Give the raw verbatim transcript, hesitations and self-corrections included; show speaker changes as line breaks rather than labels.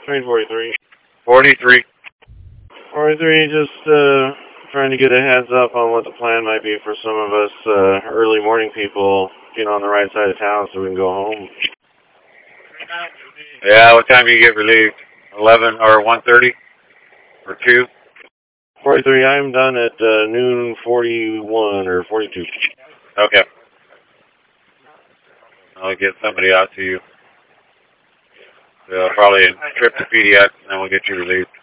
Train forty-three.
forty-three.
forty-three, just uh, trying to get a heads up on what the plan might be for some of us uh, early morning people, get on the right side of town so we can go home.
Yeah, what time do you get relieved? eleven or one thirty? Or two?
forty-three, I'm done at uh, noon forty-one or forty-two.
Okay. I'll get somebody out to you. Uh, probably a trip to P D X, and then we'll get you relieved.